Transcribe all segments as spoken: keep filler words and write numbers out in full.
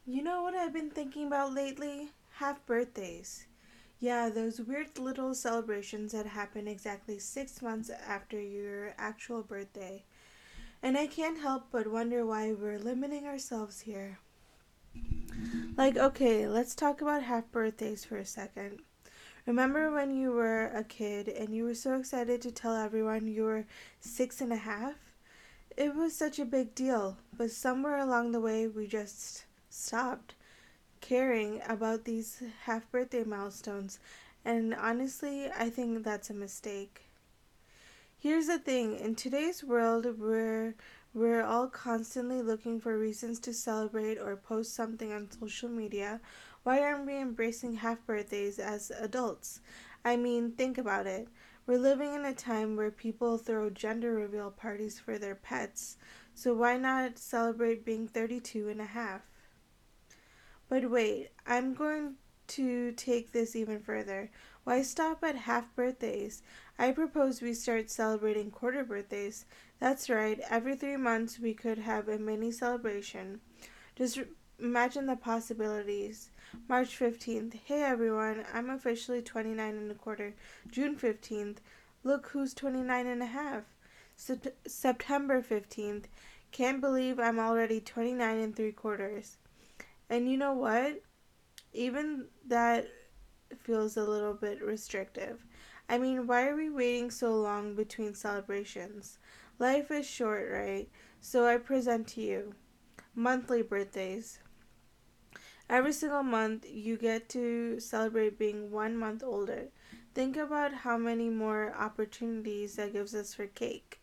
You know what I've been thinking about lately? Half birthdays. Yeah, those weird little celebrations that happen exactly six months after your actual birthday. And I can't help but wonder why we're limiting ourselves here. Like, okay, let's talk about half birthdays for a second. Remember when you were a kid and you were so excited to tell everyone you were six and a half? It was such a big deal, but somewhere along the way we just stopped caring about these half birthday milestones, and honestly, I think that's a mistake. Here's the thing, in today's world where we're all constantly looking for reasons to celebrate or post something on social media, why aren't we embracing half birthdays as adults? I mean, think about it. We're living in a time where people throw gender reveal parties for their pets, so why not celebrate being thirty-two and a half? But wait, I'm going to take this even further. Why stop at half birthdays? I propose we start celebrating quarter birthdays. That's right, every three months we could have a mini celebration. Just imagine the possibilities. March fifteenth, hey everyone, I'm officially twenty-nine and a quarter. June fifteenth, look who's twenty-nine and a half. Sept- September fifteenth, can't believe I'm already twenty-nine and three quarters. And you know what? Even that feels a little bit restrictive. I mean, why are we waiting so long between celebrations? Life is short, right? So I present to you monthly birthdays. Every single month, you get to celebrate being one month older. Think about how many more opportunities that gives us for cake.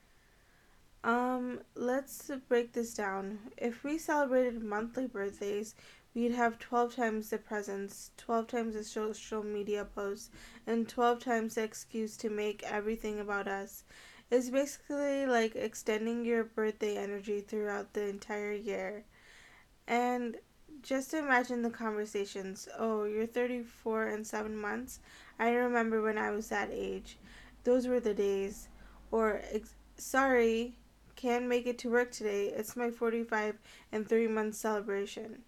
Um, let's break this down. If we celebrated monthly birthdays, we'd have twelve times the presents, twelve times the social media posts, and twelve times the excuse to make everything about us. It's basically like extending your birthday energy throughout the entire year. And just imagine the conversations. Oh, you're thirty-four and seven months? I remember when I was that age. Those were the days. Or, ex- sorry, can't make it to work today. It's my forty-five and three month celebration.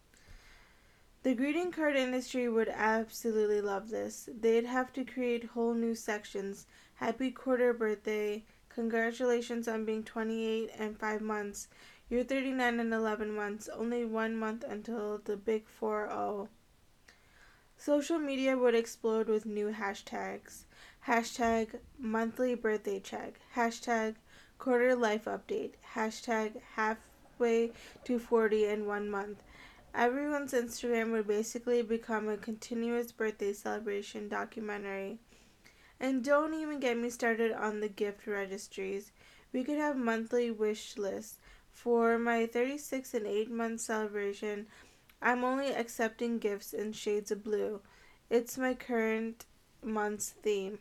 The greeting card industry would absolutely love this. They'd have to create whole new sections. Happy quarter birthday. Congratulations on being twenty-eight and five months. You're thirty-nine and eleven months. Only one month until the big four zero. Social media would explode with new hashtags. Hashtag monthly birthday check. Hashtag quarter life update. Hashtag halfway to forty in one month. Everyone's Instagram would basically become a continuous birthday celebration documentary. And don't even get me started on the gift registries. We could have monthly wish lists. For my thirty-six and eight month celebration, I'm only accepting gifts in shades of blue. It's my current month's theme.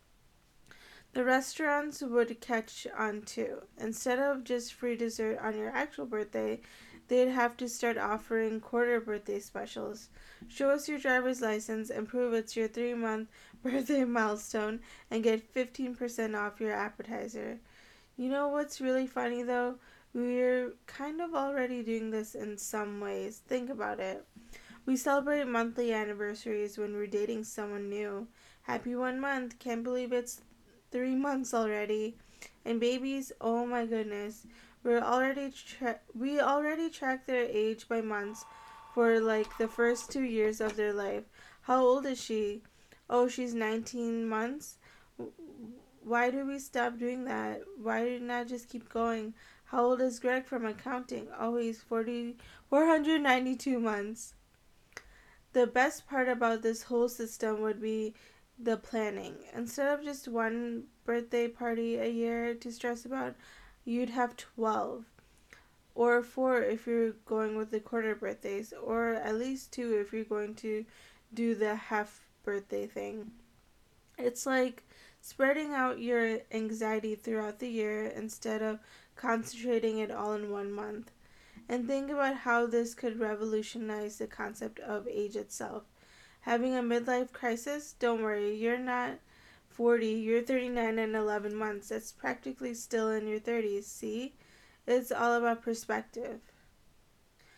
The restaurants would catch on too. Instead of just free dessert on your actual birthday, they'd have to start offering quarter birthday specials. Show us your driver's license and prove it's your three month birthday milestone and get fifteen percent off your appetizer. You know what's really funny though? We're kind of already doing this in some ways. Think about it. We celebrate monthly anniversaries when we're dating someone new. Happy one month. Can't believe it's three months already. And babies, oh my goodness. We're already tra- we already track their age by months for like the first two years of their life. How old is she? Oh, she's nineteen months. Why do we stop doing that? Why not just keep going? How old is Greg from accounting? Oh, he's forty four hundred ninety two months. The best part about this whole system would be the planning. Instead of just one birthday party a year to stress about, you'd have twelve. Or four if you're going with the quarter birthdays. Or at least two if you're going to do the half birthday thing. It's like spreading out your anxiety throughout the year instead of concentrating it all in one month. And think about how this could revolutionize the concept of age itself. Having a midlife crisis? Don't worry, you're not forty, you're thirty-nine and eleven months. That's practically still in your thirties, see? It's all about perspective.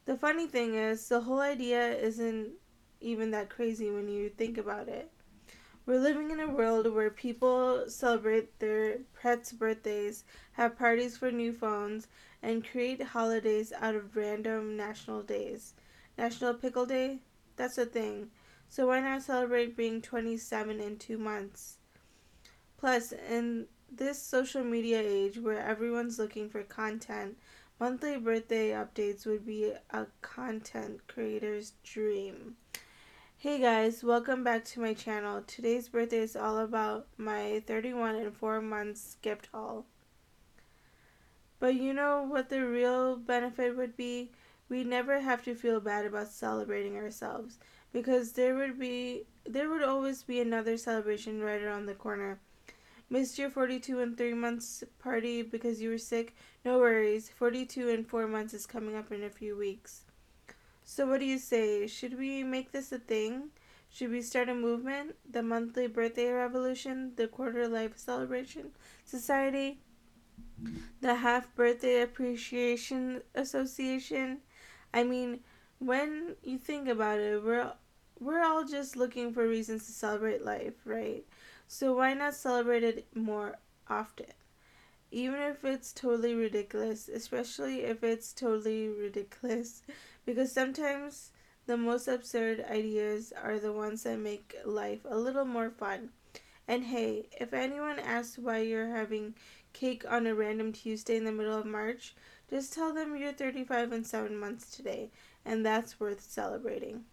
The funny thing is, the whole idea isn't even that crazy when you think about it. We're living in a world where people celebrate their pets' birthdays, have parties for new phones, and create holidays out of random national days. National Pickle Day? That's a thing. So why not celebrate being twenty-seven in two months? Plus, in this social media age where everyone's looking for content, monthly birthday updates would be a content creator's dream. Hey guys, welcome back to my channel. Today's birthday is all about my thirty-one and four months gift haul. But you know what the real benefit would be? We'd never have to feel bad about celebrating ourselves because there would be there would always be another celebration right around the corner. Missed your forty-two and three months party because you were sick? No worries. forty-two and four months is coming up in a few weeks. So what do you say? Should we make this a thing? Should we start a movement? The monthly birthday revolution? The quarter life celebration society? The half birthday appreciation association? I mean, when you think about it, we're we're all just looking for reasons to celebrate life, right? So why not celebrate it more often? Even if it's totally ridiculous, especially if it's totally ridiculous, because sometimes the most absurd ideas are the ones that make life a little more fun. And hey, if anyone asks why you're having cake on a random Tuesday in the middle of March, just tell them you're thirty-five and seven months today, and that's worth celebrating.